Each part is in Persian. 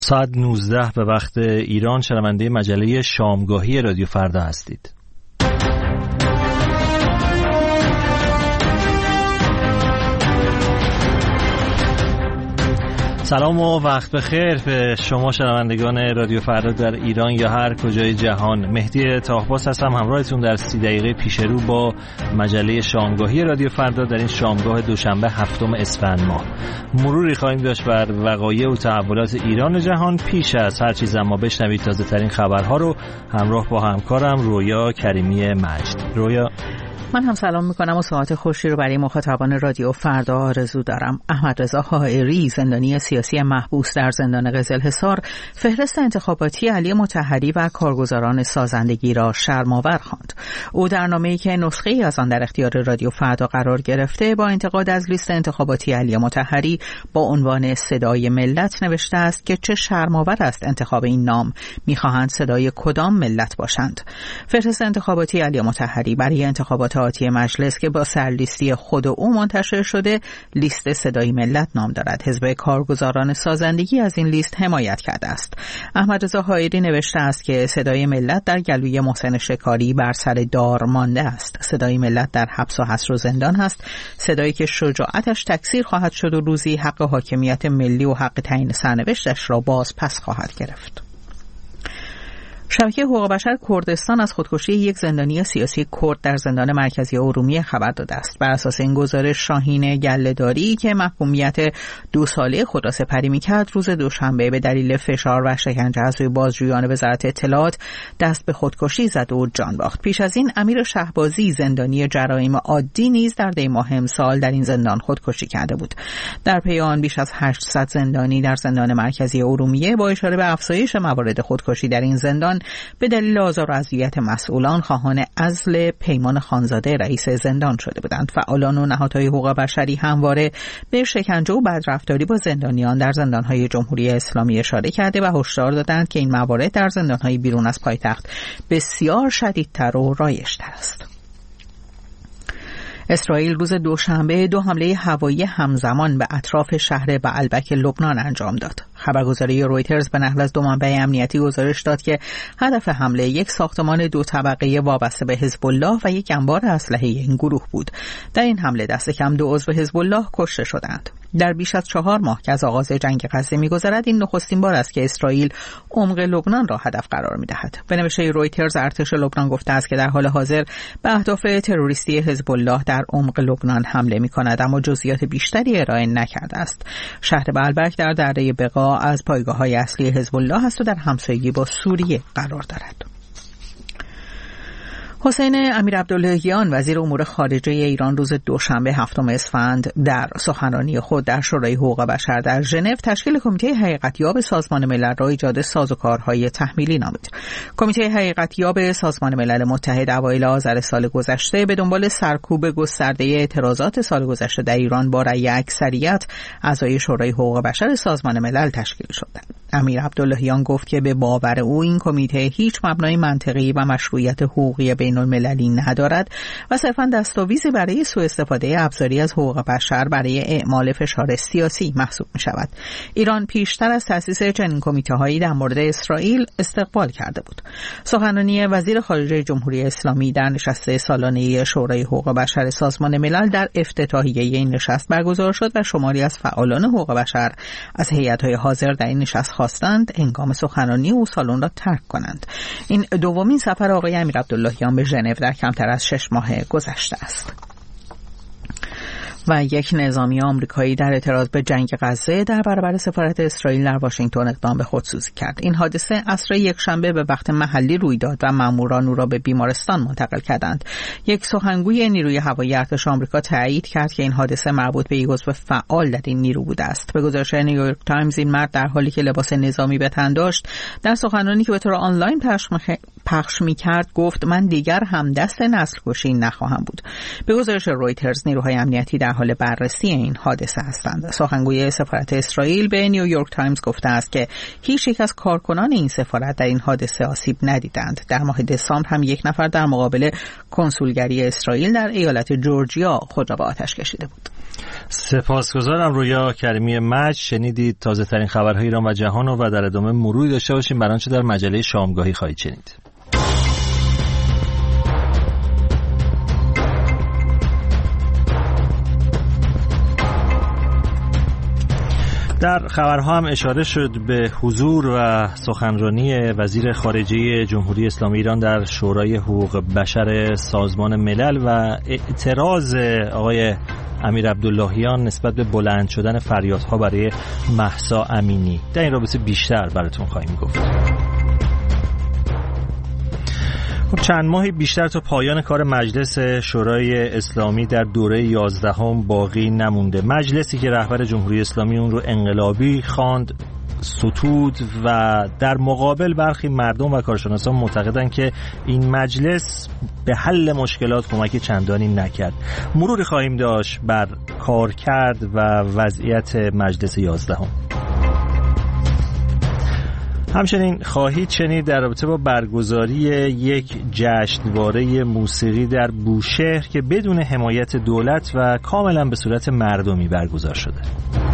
ساعت 19 به وقت ایران شنونده مجله شامگاهی رادیو فردا هستید. سلام و وقت بخیر به شما شنوندگان رادیو فردا در ایران یا هر کجای جهان. مهدی طاهباس هستم، همراهتون در 30 دقیقه پیش رو با مجله شامگاهی رادیو فردا در این شامگاه دوشنبه 7 اسفند ماه. مروری خواهیم داشت بر وقایع و تحولات ایران و جهان. پیش از هر چیز اما بشنوید تازه ترین خبرها رو همراه با همکارم رویا کریمی مجد. رویا، من هم سلام میکنم و ساعت خوشی رو برای مخاطبان رادیو فردا آرزو دارم. احمد رضا حائری، زندانی سیاسی محبوس در زندان قزلحصار، فهرست انتخاباتی علی مطهری و کارگزاران سازندگی را شرم‌آور خواند. او در نامه‌ای که نسخه‌ای از آن در اختیار رادیو فردا قرار گرفته با انتقاد از لیست انتخاباتی علی مطهری با عنوان صدای ملت نوشته است که چه شرم‌آور است انتخاب این نام، می‌خواهند صدای کدام ملت باشند. فهرست انتخاباتی علی مطهری برای انتخابات آتی مجلس که با سرلیستی خود او منتشر شده لیست صدای ملت نام دارد. حزب کارگزاران سازندگی از این لیست حمایت کرده است. احمد رضا حائری نوشته است که صدای ملت در گلوی محسن شکاری بر سر دار مانده است. صدای ملت در حبس و حصر و زندان است، صدایی که شجاعتش تکثیر خواهد شد و روزی حق حاکمیت ملی و حق تعیین سرنوشتش را باز پس خواهد گرفت. شبکه حقوق بشر کردستان از خودکشی یک زندانی سیاسی کرد در زندان مرکزی ارومیه خبر داده است. بر اساس این گزارش، شاهین گله‌داری که محکومیت 2 ساله خود را سپری می‌کرد، روز دوشنبه به دلیل فشار و شکنجه از سوی بازجویان وزارت اطلاعات دست به خودکشی زد و جان باخت. پیش از این امیر شهبازی، زندانی جرایم عادی، نیز در دی ماه امسال در این زندان خودکشی کرده بود. در پی آن بیش از 800 زندانی در زندان مرکزی ارومیه با اشاره به افزایش موارد خودکشی در این زندان به دلیل آزار و اذیت مسئولان خواهان عزل پیمان خانزاده رئیس زندان شده بودند. فعالان و نهادهای حقوق بشری همواره به شکنجه و بدرفتاری با زندانیان در زندانهای جمهوری اسلامی اشاره کرده و هشدار دادند که این موارد در زندانهای بیرون از پایتخت بسیار شدیدتر و رایج‌تر است. اسرائیل روز دوشنبه 2 حمله هوایی همزمان به اطراف شهر بعلبک لبنان انجام داد. خبرگزاری رویترز به نقل از 2 منبع امنیتی گزارش داد که هدف حمله یک ساختمان 2 طبقه وابسته به حزب الله و یک انبار اسلحه این گروه بود. در این حمله دست کم 2 عضو حزب الله کشته شدند. در بیش از 4 ماه که از آغاز جنگ غزه می‌گذرد، این نخستین بار است که اسرائیل عمق لبنان را هدف قرار می‌دهد. به نوشته رویترز، ارتش لبنان گفته است که در حال حاضر به اهداف تروریستی حزب الله در عمق لبنان حمله می‌کند، اما جزئیات بیشتری ارائه نکرده است. شهر بعلبک در دره بقا از پایگاه‌های اصلی حزب الله است و در همسایگی با سوریه قرار دارد. حسین امیرعبداللهیان، وزیر امور خارجه ایران، روز دوشنبه 7 اسفند در سخنرانی خود در شورای حقوق بشر در ژنو تشکیل کمیته حقیقتیاب سازمان ملل را ایجاد سازوکارهای تحمیلی نامید. کمیته حقیقتیاب سازمان ملل متحد اوایل آذر سال گذشته به دنبال سرکوب گسترده اعتراضات سال گذشته در ایران با رأی اکثریت اعضای شورای حقوق بشر سازمان ملل تشکیل شد. امیرعبداللهیان گفت که به باور او این کمیته هیچ مبنای منطقی و مشروعیت حقوقی بین المللی ندارد و صرفاً دستاویزی برای سوء استفاده ابزاری از حقوق بشر برای اعمال فشار سیاسی محسوب می شود. ایران پیشتر از تأسیس چنین کمیته‌هایی در مورد اسرائیل استقبال کرده بود. سخنرانی وزیر خارجه جمهوری اسلامی در نشست سالانه شورای حقوق بشر سازمان ملل در افتتاحیه این نشست برگزار شد و شماری از فعالان حقوق بشر از هیئت‌های حاضر در این نشست خواستند هنگام سخنرانی او سالن را ترک کنند. این دومین سفر آقای امیرعبداللهیان به ژنو در کمتر از 6 ماه گذشته است. و یک نظامی آمریکایی در اعتراض به جنگ غزه در برابر سفارت اسرائیل در واشنگتن اقدام به خودسوزی کرد. این حادثه عصر یکشنبه به وقت محلی روی داد و ماموران او را به بیمارستان منتقل کردند. یک سخنگوی نیروی هوایی ارتش آمریکا تایید کرد که این حادثه مربوط به یک عضو فعال در این نیرو بوده است. به گزارش نیویورک تایمز، این مرد در حالی که لباس نظامی به تن داشت در سخنرانی که به طور آنلاین پخش می‌کرد گفت: من دیگر همدست نسل کشی نخواهم بود. به گزارش رویترز، نیروهای امنیتی در در حال بررسی این حادثه هستند. سخنگوی سفارت اسرائیل به نیویورک تایمز گفته است که هیچ یک از کارکنان این سفارت در این حادثه آسیب ندیدند. در ماه دسامبر هم یک نفر در مقابل کنسولگری اسرائیل در ایالت جورجیا خود را به آتش کشیده بود. سپاسگزارم رویا کریمی مجد. شنیدید تازه ترین خبرهای ایران و جهان و در ادامه مروری داشته باشیم بر آنچه در مجله شامگاهی خواهید شنید. در خبرها هم اشاره شد به حضور و سخنرانی وزیر خارجه جمهوری اسلامی ایران در شورای حقوق بشر سازمان ملل و اعتراض آقای امیر عبداللهیان نسبت به بلند شدن فریادها برای مهسا امینی. در این رابطه بیشتر براتون خواهیم گفت. چند ماهی بیشتر تا پایان کار مجلس شورای اسلامی در دوره 11 باقی نمونده. مجلسی که رهبر جمهوری اسلامی اون رو انقلابی خواند ستود و در مقابل برخی مردم و کارشناسان معتقدند که این مجلس به حل مشکلات کمک چندانی نکرد. مروری خواهیم داشت بر کارکرد و وضعیت مجلس 11. همچنین خواهید شنید در رابطه با برگزاری یک جشنواره موسیقی در بوشهر که بدون حمایت دولت و کاملا به صورت مردمی برگزار شده.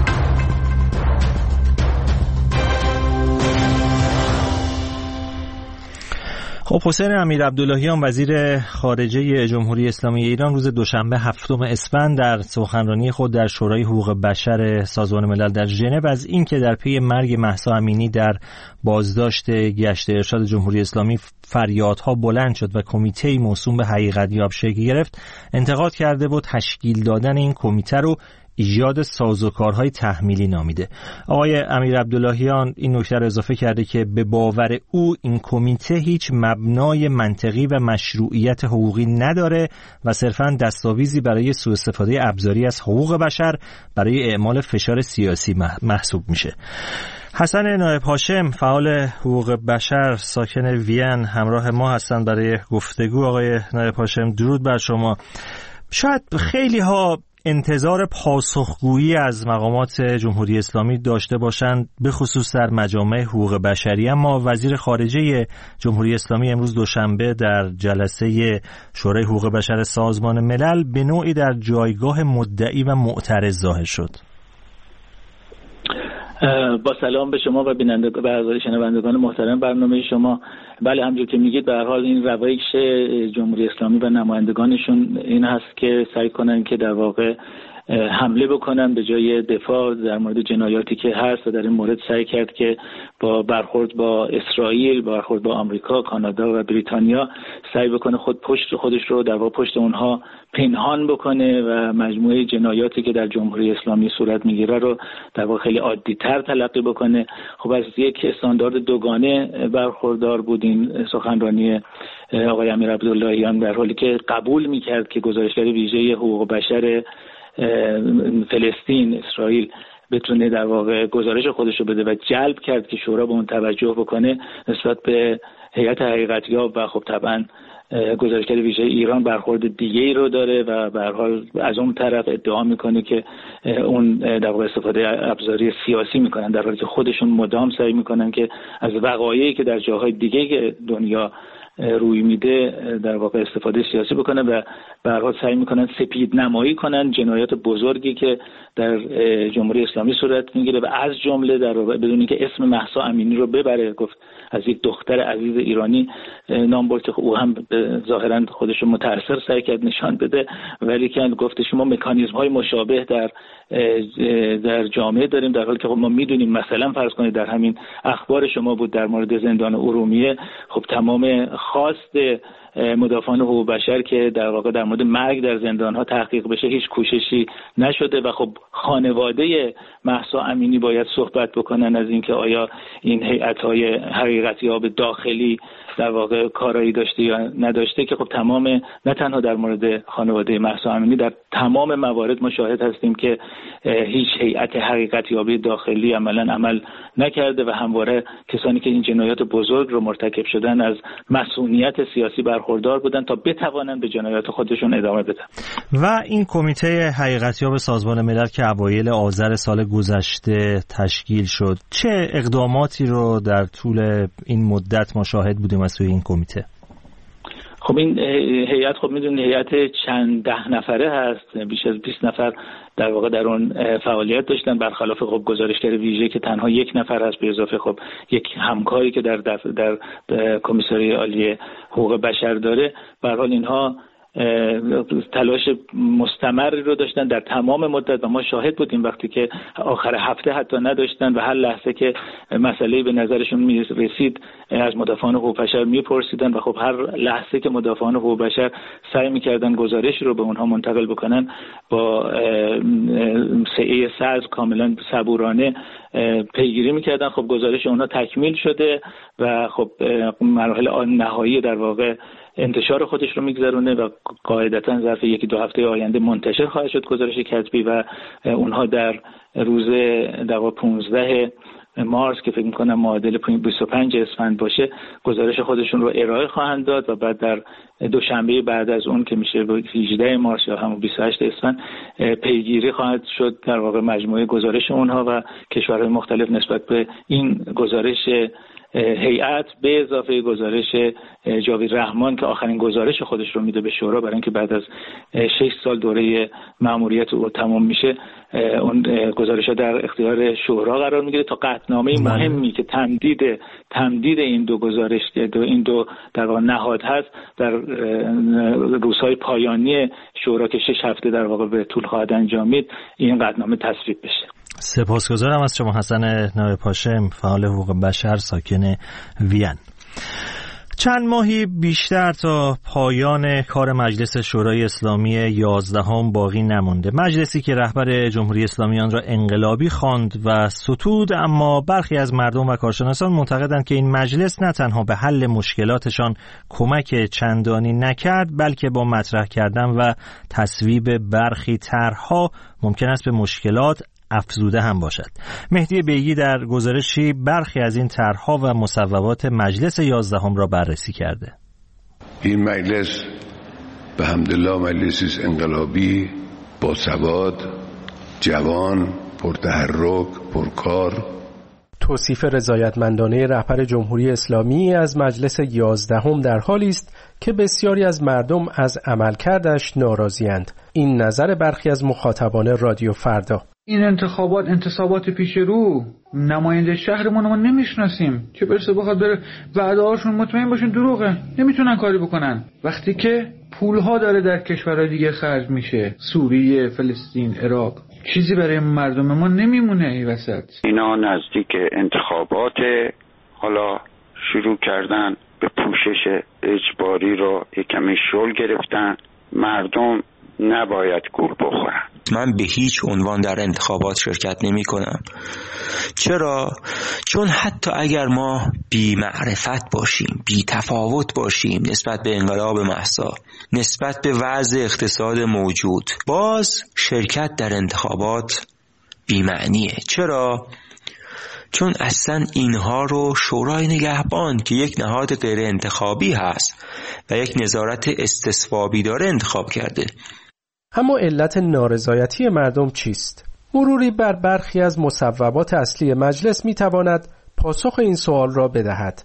خب حسین امیر عبداللهیان وزیر خارجه جمهوری اسلامی ایران روز دوشنبه 7 اسفند در سخنرانی خود در شورای حقوق بشر سازمان ملل در ژنو از اینکه در پی مرگ مهسا امینی در بازداشت گشت ارشاد جمهوری اسلامی فریادها بلند شد و کمیته موسوم به حقیقتیاب شکل گرفت انتقاد کرده و تشکیل دادن این کمیته رو ایجاد سازوکارهای تحمیلی نامیده. آقای امیر عبداللهیان این نکته را اضافه کرده که به باور او این کمیته هیچ مبنای منطقی و مشروعیت حقوقی نداره و صرفاً دستاویزی برای سوء استفاده ابزاری از حقوق بشر برای اعمال فشار سیاسی محسوب میشه. حسن نایب هاشم فعال حقوق بشر ساکن وین همراه ما هستند برای گفتگو. آقای نایب هاشم درود بر شما. شاید خیلی ها انتظار پاسخگویی از مقامات جمهوری اسلامی داشته باشند به خصوص در مجامع حقوق بشری، اما وزیر خارجه جمهوری اسلامی امروز دوشنبه در جلسه شورای حقوق بشر سازمان ملل به نوعی در جایگاه مدعی و معترض ظاهر شد. با سلام به شما و بیننده و شنوندگان محترم برنامه شما. بله همونجور که میگید به هر حال این روش جمهوری اسلامی و نمایندگانشون این هست که سعی کنن که در واقع حمله بکنن به جای دفاع در مورد جنایاتی که هست و در این مورد سعی کرد که با برخورد با اسرائیل، برخورد با آمریکا، کانادا و بریتانیا سعی بکنه خودش رو در واقع پشت اونها پنهان بکنه و مجموعه جنایاتی که در جمهوری اسلامی صورت میگیره رو در واقع خیلی عادی‌تر تلقی بکنه. خب از یک استاندارد دوگانه برخوردار بود این سخنرانی آقای امیر عبداللهیان، در حالی که قبول میکرد که گزارشگر ویژه حقوق بشر فلسطین اسرائیل بتونه در واقع گزارش خودش رو بده و جلب کرد که شورا به اون توجه بکنه نسبت به هیئت حقیقتیاب و خب طبعا گزارشگر ویژه ایران برخورد دیگه‌ای رو داره و به هر حال از اون طرف ادعا میکنه که اون در واقع استفاده ابزاری سیاسی میکنن، در حالی که خودشون مدام سعی میکنن که از وقایعی که در جاهای دیگه دنیا روی میده در واقع استفاده سیاسی بکنه و به هر حال سعی میکنن سپید نمایی کنن جنایات بزرگی که در جمهوری اسلامی صورت میگیره و از جمله در واقع بدون اینکه اسم مهسا امینی رو ببره، گفت از یک دختر عزیز ایرانی نام برد که او هم ظاهرا خودش رو متأثر سعی کرد نشان بده، ولی که گفت شما مکانیزم های مشابه در جامعه داریم، در حالی که خب ما میدونیم مثلا فرض کنید در همین اخبار شما بود در مورد زندان ارومیه، خب تمام خواست مدافعان حقوق بشر که در واقع در مورد مرگ در زندان‌ها تحقیق بشه هیچ کوششی نشده و خب خانواده مهسا امینی باید صحبت بکنن از اینکه آیا این هیئت‌های حقیقتیاب داخلی در واقع کارایی داشته یا نداشته، که خب تمام نه تنها در مورد خانواده مهسا امینی در تمام موارد ما شاهد هستیم که هیچ هیئت حقیقتیابی داخلی عمل نکرده و همواره کسانی که این جنایات بزرگ رو مرتکب شدن از مسئولیت سیاسی برخوردار برخوردار بودن تا بتوانند به جنایات خودشون ادامه بدن. و این کمیته حقیقتیاب سازمان ملل که اوایل آذر سال گذشته تشکیل شد، چه اقداماتی رو در طول این مدت ما شاهد بودیم از سوی این کمیته؟ خب این هیئت، خب میدونید هیئت چند ده نفره هست، بیش از 20 نفر در واقع در اون فعالیت داشتن، برخلاف خب گزارشگر ویژه که تنها 1 نفر هست، به اضافه خب یک همکاری که در کمیساری عالی حقوق بشر داره. به هر حال اینها تلاش مستمری رو داشتن در تمام مدت و ما شاهد بودیم وقتی که آخر هفته حتی نداشتن و هر لحظه که مسئله به نظرشون میرسید از مدافعان حقوق بشر میپرسیدن و خب هر لحظه که مدافعان حقوق بشر سعی میکردن گزارش رو به اونها منتقل بکنن با سعی صدر کاملا صبورانه پیگیری میکردن. خب گزارش اونها تکمیل شده و خب مراحل نهایی در واقع انتشار خودش رو میگذرونه و قاعدتا ظرف 1-2 هفته آینده منتشر خواهد شد گزارش کتبی و اونها در روز 15 مارس که فکر میکنم معادل 25 اسفند باشه گزارش خودشون رو ارائه خواهند داد و بعد در دوشنبه بعد از اون که میشه 18 مارس یا همون 28 اسفند پیگیری خواهد شد در واقع مجموعه گزارش اونها و کشورهای مختلف نسبت به این گزارش هیئت به اضافه گزارش جاوید رحمان که آخرین گزارش خودش رو میده به شورا برای اینکه بعد از 6 سال دوره مأموریت او تمام میشه اون گزارش‌ها در اختیار شورا قرار میگیره تا قطعنامه مهمی که تمدید این دو گزارش این دو در واقع نهاد هست در روزهای پایانی شورا که 6 هفته در واقع به طول خواهد انجامید این قطعنامه تصویب بشه. سپاسگزارم از شما حسن نایب‌هاشم، فعال حقوق بشر ساکن وین. چند ماهی بیشتر تا پایان کار مجلس شورای اسلامی 11 باقی نمانده. مجلسی که رهبر جمهوری اسلامی آن را انقلابی خواند و ستود، اما برخی از مردم و کارشناسان معتقدند که این مجلس نه تنها به حل مشکلاتشان کمک چندانی نکرد، بلکه با مطرح کردن و تصویب برخی طرح‌ها ممکن است به مشکلات افزوده هم باشد. مهدی بیگی در گزارشی برخی از این طرح‌ها و مصوبات مجلس 11 را بررسی کرده. این مجلس به حمدالله مجلسی انقلابی، باسواد، جوان، پرتحرک، پرکار. توصیف رضایتمندانه رهبر جمهوری اسلامی از مجلس 11 در حالی است که بسیاری از مردم از عملکردش ناراضی‌اند. این نظر برخی از مخاطبان رادیو فردا. این انتصابات پیش رو، نماینده شهرمون ما نمیشناسیم، چه برسه بخواد بره وعده‌هاشون مطمئن باشن دروغه، نمیتونن کاری بکنن. وقتی که پولها داره در کشورهای دیگه خرج میشه، سوریه، فلسطین، عراق، چیزی برای مردم ما نمیمونه این وسط. اینا نزدیک انتخابات، حالا شروع کردن به پوشش اجباری رو یکمی شل گرفتن. مردم نباید گول بخورن. من به هیچ عنوان در انتخابات شرکت نمی کنم. چرا؟ چون حتی اگر ما بی معرفت باشیم، بی تفاوت باشیم نسبت به انقلاب مهسا، نسبت به وضع اقتصاد موجود، باز شرکت در انتخابات بی معنیه. چرا؟ چون اصلا اینها رو شورای نگهبان که یک نهاد غیر انتخابی هست و یک نظارت استصوابی داره انتخاب کرده. اما علت نارضایتی مردم چیست؟ مروری بر برخی از مصوبات اصلی مجلس میتواند پاسخ این سوال را بدهد.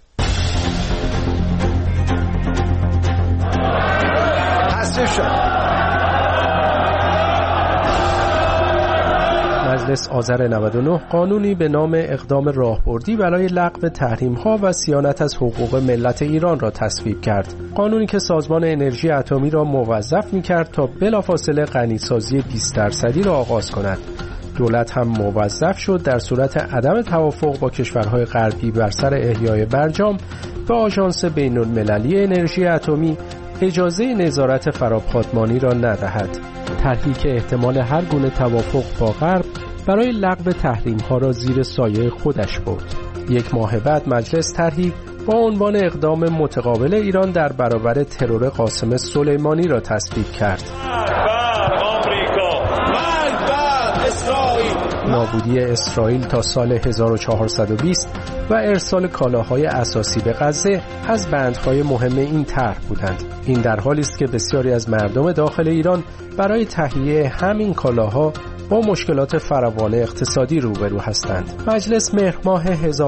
مجلس آذر 99 قانونی به نام اقدام راهبردی برای لغو تحریم‌ها و صیانت از حقوق ملت ایران را تصویب کرد. قانونی که سازمان انرژی اتمی را موظف می‌کرد تا بلافاصله غنیسازی 20% را آغاز کند. دولت هم موظف شد در صورت عدم توافق با کشورهای غربی بر سر احیای برجام به آژانس بین‌المللی انرژی اتمی اجازه نظارت فراپاتمانی را ندهد. طرحی که احتمال هر گونه توافق با غرب برای لغو تحریم‌ها را زیر سایه خودش برد. 1 ماه بعد مجلس طرحی با عنوان اقدام متقابل ایران در برابر ترور قاسم سلیمانی را تصویب کرد. نابودی اسرائیل تا سال 1420 و ارسال کالاهای اساسی به غزه از بندهای مهم این طرح بودند. این در حالی است که بسیاری از مردم داخل ایران برای تهیه همین کالاها با مشکلات فراوان اقتصادی روبرو هستند. مجلس مهر ماه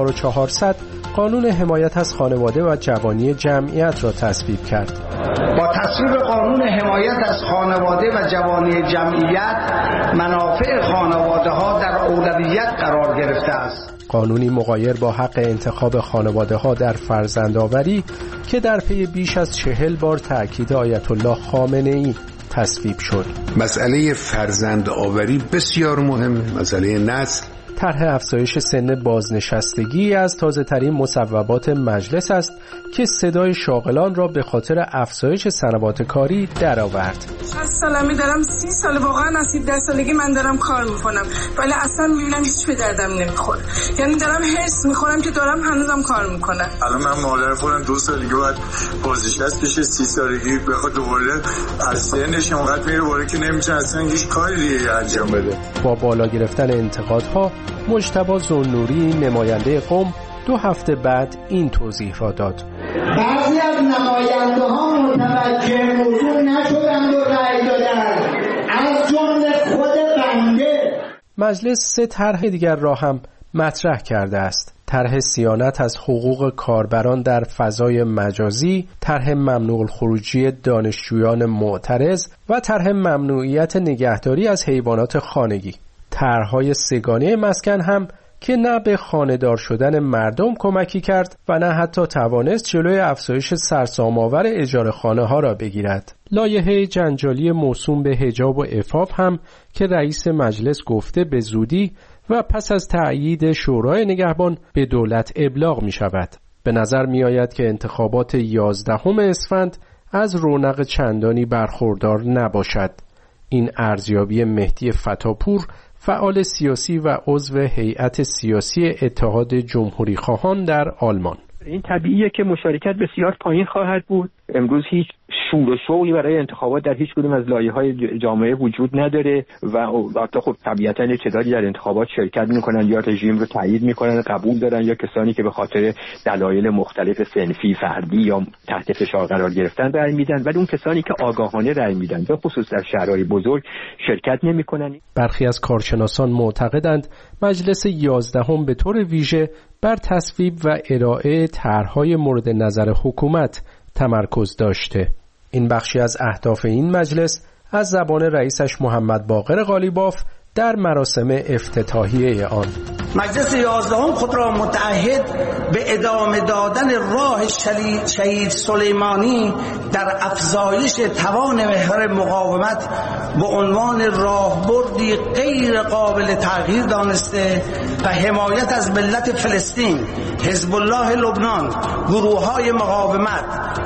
1400 قانون حمایت از خانواده و جوانی جمعیت را تصویب کرد. با تصویب قانون حمایت از خانواده و جوانی جمعیت منافع خانواده‌ها در اولویت قرار گرفته است. قانونی مغایر با حق انتخاب خانواده‌ها در فرزندآوری که در پی بیش از 40 بار تأکید آیت الله خامنه‌ای تصویب شد. مسئله فرزندآوری بسیار مهمه، مسئله نسل. طرح افزایش سن بازنشستگی از تازه‌ترین مصوبات مجلس است که صدای شاغلان را به خاطر افزایش سنوات کاری درآورد. 60 سالمه دارم، 30 سال واقعا از 17 سالگی من دارم کار میکنم، ولی اصلا میبینم هیچ به دردم نمیخوره. یعنی دارم حرص میخورم که دارم هنوزم کار میکنم. الان من مادر خودم 2 سال دیگه بعد بازنشست بشه، 30 سالگی بخواد دوباره از سنش اونقدر میره بالا که نمیتونه اصلا هیچ کاری دیگه انجام بده. با بالا گرفتن انتقادها مجتبی ذوالنوری نماینده قم 2 هفته بعد این توضیح را داد. بعضی از نماینده ها متوجه موضوع نشدند و رأی دادند، از جمله خود بنده. مجلس 3 طرح دیگر را هم مطرح کرده است. طرح صیانت از حقوق کاربران در فضای مجازی، طرح ممنوع الخروجی دانشجویان معترض و طرح ممنوعیت نگهداری از حیوانات خانگی. طرح‌های سگانه مسکن هم که نه به خانه‌دار شدن مردم کمکی کرد و نه حتی توانست جلوی افزایش سرسام‌آور اجاره خانه‌ها را بگیرد. لایحه جنجالی موسوم به حجاب و عفاف هم که رئیس مجلس گفته به زودی و پس از تأیید شورای نگهبان به دولت ابلاغ می شود. به نظر می آید که انتخابات 11 اسفند از رونق چندانی برخوردار نباشد. این ارزیابی مهدی فتاپور، فعال سیاسی و عضو هیئت سیاسی اتحاد جمهوری خواهان در آلمان. این طبیعیه که مشارکت بسیار پایین خواهد بود. امروز هیچ شور و شوقی برای انتخابات در هیچ کدوم از لایه‌های جامعه وجود نداره و البته خب طبیعتاً تعدادی در انتخابات شرکت میکنن یا رژیم رو تایید میکنن، قبول دارن، یا کسانی که به خاطر دلایل مختلف صنفی، فردی یا تحت فشار قرار گرفتن رأی میدن، ولی اون کسانی که آگاهانه رأی میدن به خصوص در شهرهای بزرگ شرکت نمیکنن. برخی از کارشناسان معتقدند مجلس 11 به طور ویژه بر تصویب و ارائه طرح‌های مورد نظر حکومت تمرکز داشته. این بخشی از اهداف این مجلس از زبان رئیسش محمد باقر قالیباف در مراسم افتتاحیه آن. مجلس 11 خود را متعهد به ادامه دادن راه شهید سلیمانی در افزایش توان محور مقاومت به عنوان راهبردی غیر قابل تغییر دانسته و حمایت از ملت فلسطین، حزب الله لبنان، گروه‌های مقاومت،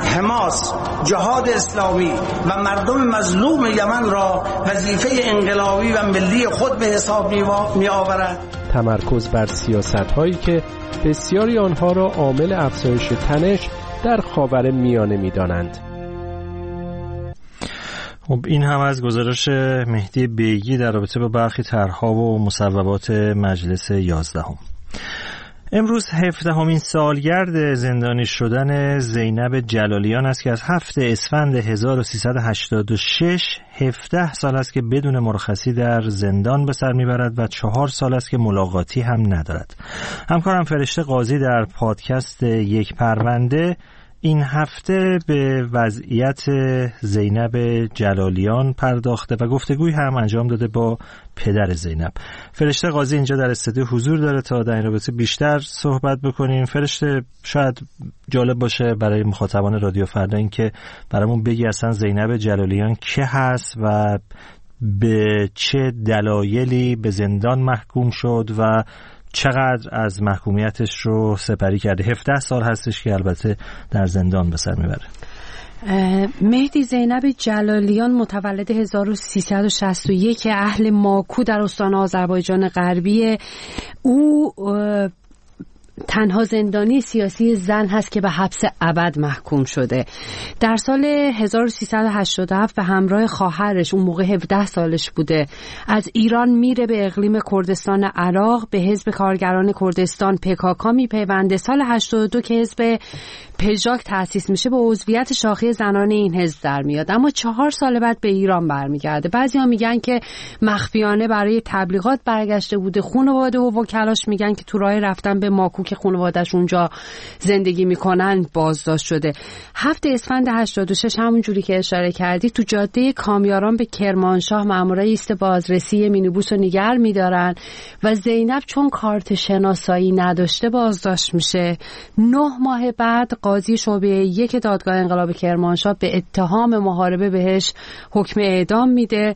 حماس، جهاد اسلامی و مردم مظلوم یمن را وظیفه انقلابی و ملی خود به حساب می آورد. تمرکز بر سیاست‌هایی که بسیاری آنها را عامل افزایش تنش در خاورمیانه می‌دانند. خب این هم از گزارش مهدی بیگی در رابطه با برخی طرح‌ها و مصوبات مجلس 11. امروز 17مین سالگرد زندانی شدن زینب جلالیان است که از 7 اسفند 1386 17 سال است که بدون مرخصی در زندان به سر میبرد و 4 سال است که ملاقاتی هم ندارد. همکارم فرشته قاضی در پادکست یک پرونده این هفته به وضعیت زینب جلالیان پرداخته و گفتگوی هم انجام داده با پدر زینب. فرشته قاضی اینجا در استودیو حضور داره تا در این رابطه بیشتر صحبت بکنیم. فرشته، شاید جالب باشه برای مخاطبان رادیو فردا این که برامون بگی اصلا زینب جلالیان که هست و به چه دلایلی به زندان محکوم شد و چقدر از محکومیتش رو سپری کرده. 17 سال هستش که البته در زندان به سر میبره. مهدی زینب جلالیان متولد 1361 اهل ماکو در استان آذربایجان غربی. او تنها زندانی سیاسی زن هست که به حبس ابد محکوم شده. در سال 1387 به همراه خواهرش، اون موقع 17 سالش بوده، از ایران میره به اقلیم کردستان عراق، به حزب کارگران کردستان PKK میپیونده. سال 82 که حزب پژاک تأسیس میشه به عضویت شاخه زنان این حزب در میاد، اما 4 سال بعد به ایران برمیگرده. بعضیا میگن که مخفیانه برای تبلیغات برگشته بوده. خانواده و وکلاش میگن که تو راه رفتن به ماکو که خانواده‌اش اونجا زندگی میکنن بازداشت شده. 7 اسفند 86 همون جوری که اشاره کردی تو جاده کامیاران به کرمانشاه مامورای ایست بازرسی مینیبوس رو نگه میدارن و زینب چون کارت شناسایی نداشته بازداشت میشه. 9 ماه بعد قاضی شعبه 1 دادگاه انقلاب کرمانشاه به اتهام محاربه بهش حکم اعدام میده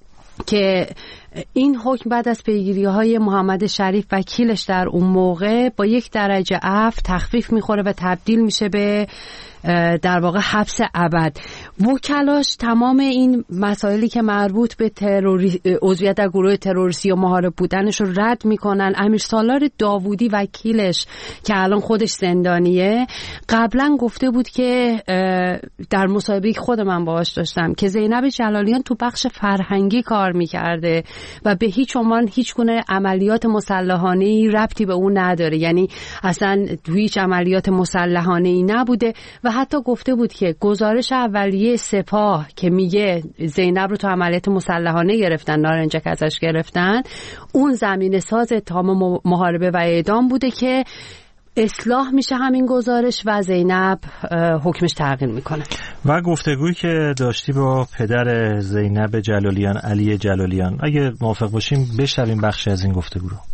که این حکم بعد از پیگیری‌های محمد شریف وکیلش در اون موقع با 1 درجه عفو تخفیف میخوره و تبدیل میشه به در واقع حبس ابد. وکلاش تمام این مسائلی که مربوط به عضویت در گروه تروریستی و محارب بودنش رو رد میکنن. امیرسالار داوودی وکیلش که الان خودش زندانیه قبلا گفته بود که در مصاحبه‌ای که خود من باهاش داشتم که زینب جلالیان تو بخش فرهنگی کار میکرده و به هیچ عنوان هیچ گونه عملیات مسلحانه‌ای ربطی به اون نداره، یعنی اصلا تو هیچ عملیات مسلحانه‌ای نبوده. و حتی گفته بود که گزارش اولیه سپاه که میگه زینب رو تو عملیات مسلحانه گرفتن، نارنجک ازش گرفتن، اون زمینه ساز اتهام محاربه و اعدام بوده که اصلاح میشه همین گزارش و زینب حکمش تغییر میکنه. و گفتگویی که داشتی با پدر زینب جلالیان، علی جلالیان، اگه موافق باشیم بشنویم بخشی از این گفتگو رو.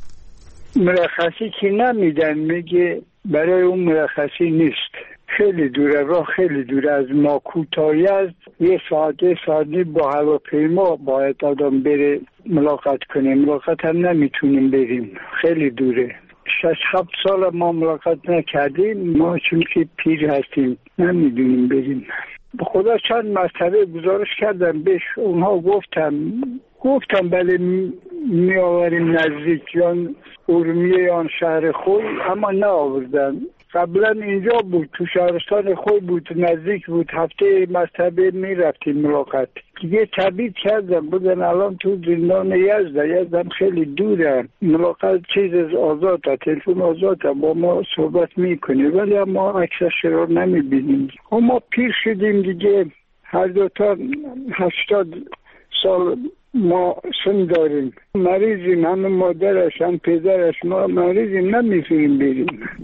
مرخصی که نمیدن، میگه برای اون مرخصی نیست، خیلی دوره، راه خیلی دوره از ماکو تا یزد، 1 ساعت با هواپیما باید آدم بره ملاقات کنه. ملاقات هم نمیتونیم بریم، خیلی دوره. 6-7 سال ما ملاقات نکردیم، ما چون که پیر هستیم نمیدونیم بریم. به خدا چند مرتبه گزارش کردم بهش، اونها گفتم بله می آوریم نزدیک یا ارومیه یا شهر خوی، اما نه آوردن. قبلا اینجا بود، تو شهرستان خوی بود، نزدیک بود، هفته مرتبه می رفتیم ملاقات. دیگه تبعید کردم، بودن الان تو زندان یزدم خیلی دوره. ملاقات چیز آزاد، تلفن آزاد با ما صحبت میکنه، ولی ما اکثرش رو نمیبینیم. ما پیر شدیم دیگه، هر دوتا 80 سال ما سن داریم، مریضیم، هم مادرش هم پدرش، ما مریضیم، نمیتونیم بریم.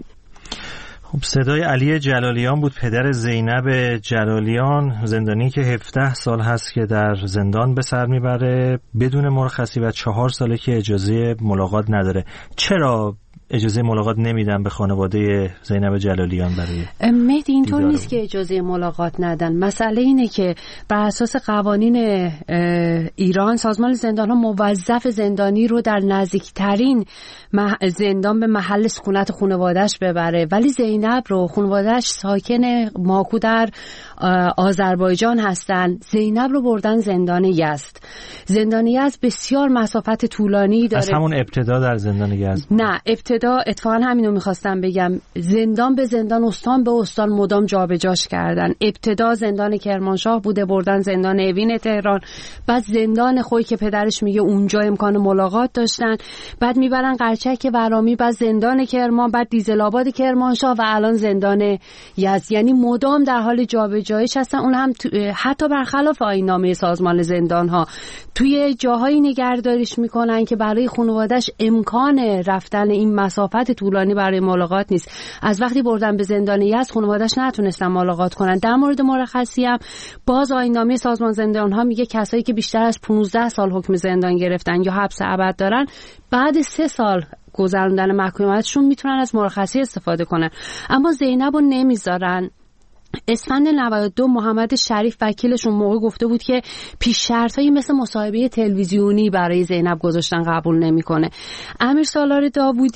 خب صدای علی جلالیان بود، پدر زینب جلالیان، زندانی که 17 سال هست که در زندان به سر میبره بدون مرخصی و 4 ساله که اجازه ملاقات نداره. چرا اجازه ملاقات نمیدن به خانواده زینب جلالیان؟ برای مهدی اینطور نیست که اجازه ملاقات ندن. مسئله اینه که بر اساس قوانین ایران سازمان زندان‌ها موظف زندانی رو در نزدیکترین زندان به محل سکونت خانواده‌اش ببره، ولی زینب رو خانواده‌اش ساکن ماکو در آذربایجان هستن. زینب رو بردن زندان یزد. زندان یزد بسیار مسافت طولانی داره. از همون ابتدا در زندان یزد؟ نه، ابتدا اتفاقا همینو میخواستم بگم، زندان به زندان، استان به استان مدام جابجاش کردن. ابتدا زندان کرمانشاه بوده، بردن زندان اوین تهران، بعد زندان خوی که پدرش میگه اونجا امکان ملاقات داشتن، بعد میبرن قرچک ورامین، بعد زندان کرمان، بعد دیزل آباد کرمانشاه و الان زندان یزد. یعنی مدام در حال جابجاییش هستن. اون هم حتی برخلاف آیین‌نامه سازمان زندان‌ها توی جاهایی نگهداریش میکنن که برای خانواده‌اش امکان رفتن این مسافت طولانی برای ملاقات نیست. از وقتی بردن به زندان یزد خانواده‌اش نتونستن ملاقات کنن. در مورد مرخصی هم باز آیین‌نامه سازمان زندان‌ها میگه کسایی که بیشتر از 15 سال حکم زندان گرفتن یا حبس ابد دارن بعد 3 سال گذراندن محکومیتشون میتونن از مرخصی استفاده کنن. اما زینبو نمیذارن. اسفند 92 محمد شریف وکیلش اون موقع گفته بود که پیش شرطایی مثل مصاحبه تلویزیونی برای زینب گذاشتن قبول نمیکنه. امیرسالار داوودی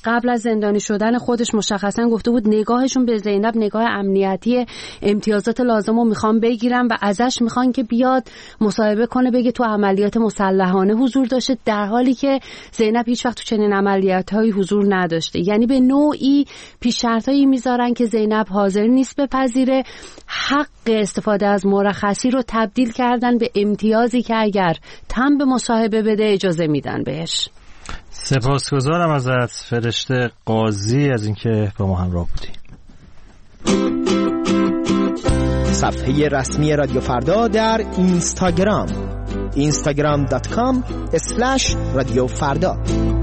قبل از زندانی شدن خودش مشخصا گفته بود نگاهشون به زینب نگاه امنیتی، امتیازات لازم رو میخوان بگیرن و ازش میخوان که بیاد مصاحبه کنه، بگه تو عملیات مسلحانه حضور داشته، در حالی که زینب هیچ وقت تو چنین عملیات‌هایی حضور نداشته. یعنی به نوعی پیش شرطایی میذارن که زینب حاضر نیست بپذیره، حق استفاده از مرخصی رو تبدیل کردن به امتیازی که اگر تن به مصاحبه بده اجازه میدن بهش. سپاسگزارم ازت فرشته قاضی از اینکه با ما همراه بودی. صفحه رسمی رادیو فردا در اینستاگرام instagram.com/رادیوفردا.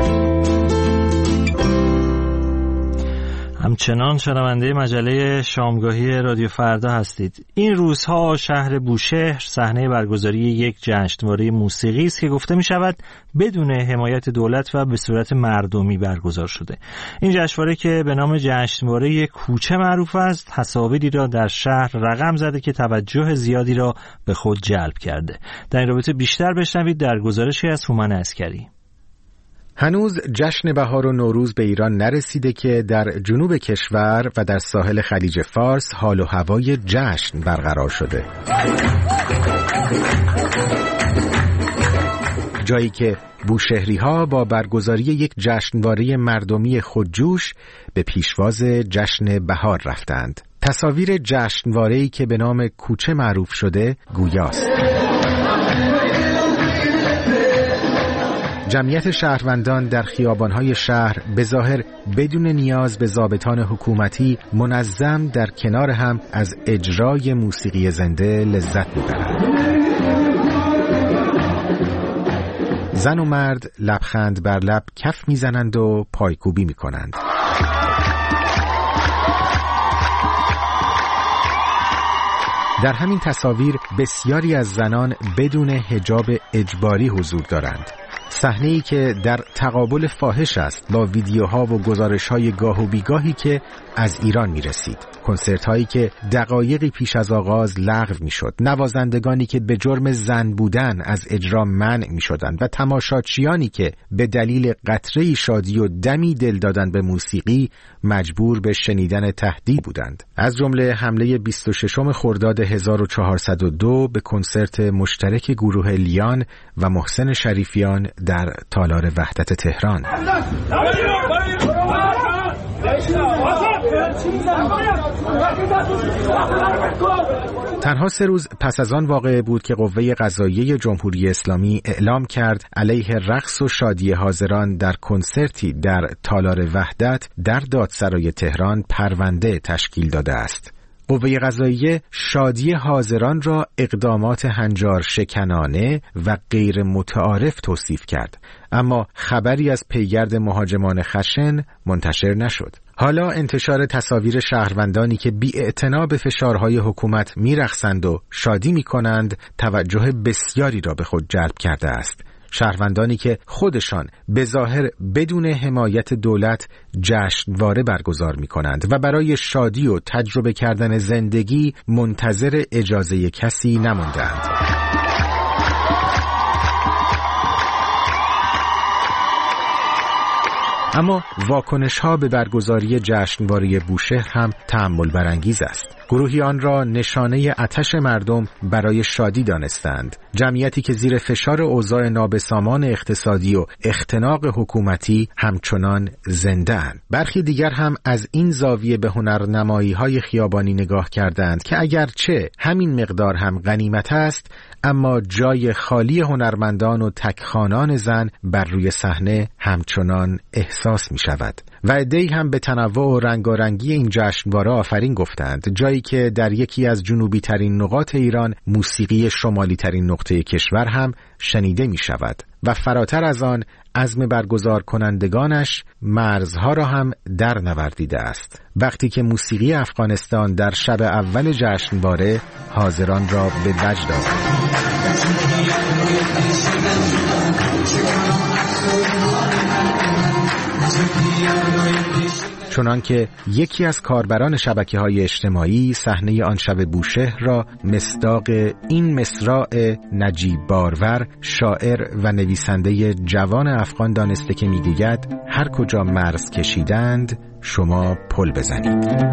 همچنان شنونده مجله شامگاهی رادیو فردا هستید. این روزها شهر بوشهر صحنه برگزاری یک جشنواره موسیقی است که گفته می شود بدون حمایت دولت و به صورت مردمی برگزار شده. این جشنواره که به نام جشنواره کوچه معروف است، تصاویری را در شهر رقم زده که توجه زیادی را به خود جلب کرده. در این رابطه بیشتر بشنوید در گزارشی از هومن عسکری. هنوز جشن بهار و نوروز به ایران نرسیده که در جنوب کشور و در ساحل خلیج فارس حال و هوای جشن برقرار شده. جایی که بوشهری‌ها با برگزاری یک جشنواره مردمی خودجوش به پیشواز جشن بهار رفتند. تصاویر جشنواره‌ای که به نام کوچه معروف شده گویاست. جمعیت شهروندان در خیابان‌های شهر به ظاهر بدون نیاز به ضابطان حکومتی منظم در کنار هم از اجرای موسیقی زنده لذت می‌برند. زن و مرد لبخند بر لب کف می‌زنند و پایکوبی می‌کنند. در همین تصاویر بسیاری از زنان بدون حجاب اجباری حضور دارند. صحنه‌ای که در تقابل فاحش است با ویدیوها و گزارش‌های گاه و بیگاهی که از ایران می‌رسید. کنسرت‌هایی که دقایقی پیش از آغاز لغو می‌شد، نوازندگانی که به جرم زن بودن از اجرا منع می‌شدند و تماشاچیانی که به دلیل قطره‌ای شادی و دمی دل دادن به موسیقی مجبور به شنیدن تهدید بودند. از جمله حمله 26 خرداد 1402 به کنسرت مشترک گروه لیان و محسن شریفیان در تالار وحدت تهران. تنها 3 روز پس از آن واقعه بود که قوه قضاییه جمهوری اسلامی اعلام کرد علیه رقص و شادی حاضران در کنسرتی در تالار وحدت در دادسرای تهران پرونده تشکیل داده است. قوه قضاییه شادی حاضران را اقدامات هنجار شکنانه و غیر متعارف توصیف کرد، اما خبری از پیگرد مهاجمان خشن منتشر نشد. حالا انتشار تصاویر شهروندانی که بی‌اعتنا به فشارهای حکومت میرقصند و شادی میکنند توجه بسیاری را به خود جلب کرده است. شهروندانی که خودشان به ظاهر بدون حمایت دولت جشنواره برگزار می کنند و برای شادی و تجربه کردن زندگی منتظر اجازه کسی نماندند. اما واکنش‌ها به برگزاری جشنواره بوشهر هم تأمل برانگیز است. گروهی آن را نشانه آتش مردم برای شادی دانستند. جمعیتی که زیر فشار اوضاع نابسامان اقتصادی و اختناق حکومتی همچنان زنده اند. برخی دیگر هم از این زاویه به هنرنمایی‌های خیابانی نگاه کردند که اگرچه همین مقدار هم غنیمت است، اما جای خالی هنرمندان و تکخوانان زن بر روی صحنه همچنان احساس می شود. و عده‌ای هم به تنوع و رنگارنگی این جشنواره آفرین گفتند، جایی که در یکی از جنوبی ترین نقاط ایران موسیقی شمالی ترین نقطه کشور هم شنیده می شود و فراتر از آن عزم برگزار کنندگانش مرزها را هم در نوردیده است. وقتی که موسیقی افغانستان در شب اول جشنواره حاضران را به وجد آورد. چنانکه یکی از کاربران شبکه‌های اجتماعی صحنه آن شب بوشهر را مصداق این مصرع نجیب بارور، شاعر و نویسنده جوان افغان دانسته که میگوید هر کجا مرز کشیدند شما پل بزنید.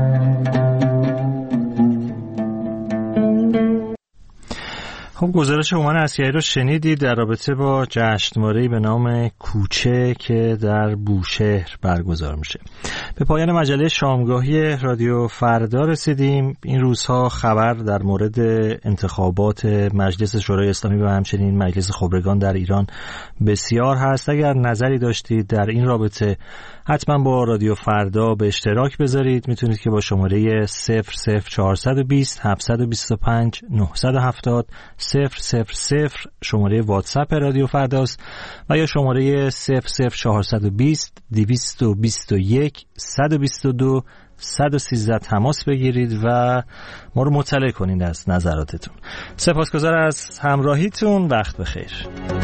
خب گزارش هومن عسکری رو شنیدید در رابطه با جشنواره‌ای به نام کوچه که در بوشهر برگزار میشه. به پایان مجله شامگاهی رادیو فردا رسیدیم. این روزها خبر در مورد انتخابات مجلس شورای اسلامی و همچنین مجلس خبرگان در ایران بسیار هست. اگر نظری داشتید در این رابطه حتما با رادیو فردا به اشتراک بذارید. میتونید که با شماره 00420 725 970 000 شماره واتساپ رادیو فرداست و یا شماره 00420 221 122 113 تماس بگیرید و ما رو مطلع کنید از نظراتتون. سپاسگزار از همراهیتون. وقت بخیر.